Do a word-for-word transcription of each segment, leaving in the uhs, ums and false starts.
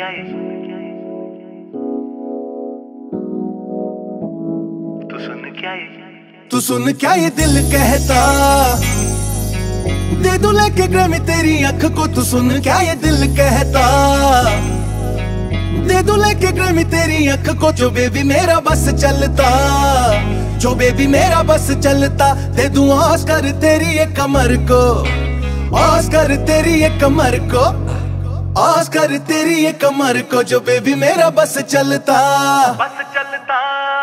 क्या ये तू सुन क्या ये तू सुन क्या ये दिल कहता, दे दूं लेके ग्रैमी तेरी आंख को। तू सुन क्या ये दिल कहता, दे दूं लेके ग्रैमी तेरी आंख को। जो बेबी मेरा बस चलता, जो बेबी मेरा बस चलता, दे दूं ऑस्कर तेरी ये कमर को, ऑस्कर तेरी ये कमर को, ऑस्कर तेरी ये कमर को। जो बेबी मेरा बस चलता, बस चलता।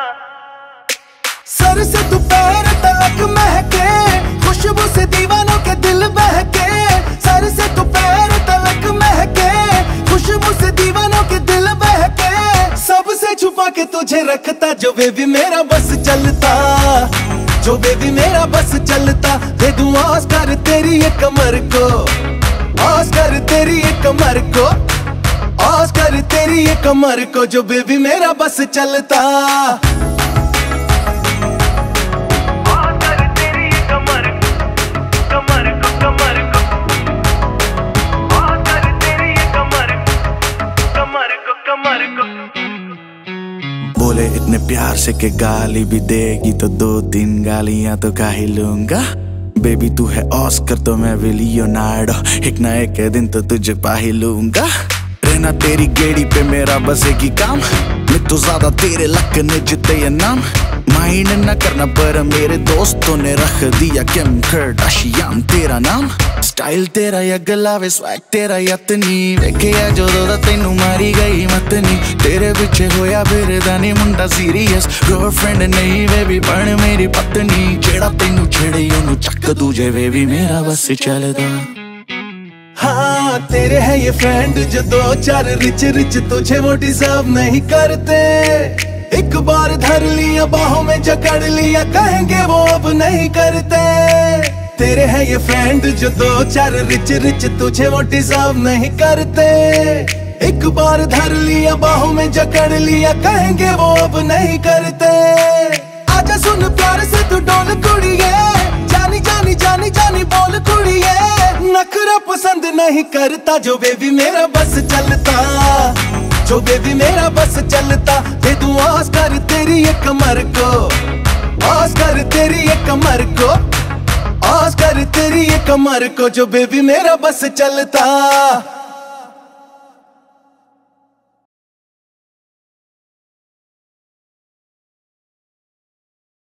सर से तू पैर तक महके, खुशबू से दीवानों के दिल बहके। सर से तू पैर तक महके, खुशबू से दीवानों के दिल बहके। सबसे छुपा के तुझे रखता, जो बेबी मेरा बस चलता, जो बेबी मेरा बस चलता। दे दूं ऑस्कर तेरी ये कमर को, ऑस्कर तेरी ये कमर को, ऑस्कर तेरी ये कमर को। जो बेबी मेरा बस चलता, बोले इतने प्यार से के गाली भी देगी तो दो तीन गालियां तो खा ही लूंगा। बेबी तू है ऑस्कर तो मैं भी लियोनार्डो, एक ना एक दिन तो तुझे पा ही लूंगा। रहना तेरी गेड़ी पे मेरा बस एक ही काम, मैं तो ज्यादा तेरे लक ने जिते ये नाम। माइंड न करना पर मेरे दोस्तों ने रख दिया किम कार्दाशियन तेरा नाम। स्टाइल तेरा या गलावे स्वैग तेरा यतनी, वेखे या जो दो तेनू मारी गई मतनी। तेरे पीछे होया फिर दानी मुंडा सीरियस, गर्लफ्रेंड नहीं बेबी बन मेरी पत्नी। जेड़ा तेनू छेड़े ओनू चक दूजे बेबी मेरा बस चलदा। हाँ तेरे है ये फ्रेंड जो दो चार रिच रिच तुझे वो डिजर्व नहीं करते। एक बार धर लिया बाहों में जकड़ लिया, कहेंगे वो अब नहीं करते। तेरे है ये फ्रेंड जो दो चार रिच रिच तुझे वो डिजर्व नहीं करते। एक बार धर लिया बाहों में जकड़ लिया, कहेंगे वो अब नहीं करते। आजा सुन प्यार से तू डोल कुड़िए, जानी जानी जानी जानी बोल कुड़िए। नखरा पसंद नहीं करता, जो बेबी मेरा बस चलता, जो बेबी मेरा बस चलता। दे दूं ऑस्कर तेरी ये कमर को, ऑस्कर तेरी ये कमर को, ऑस्कर तेरी ये कमर को। जो बेबी मेरा बस चलता।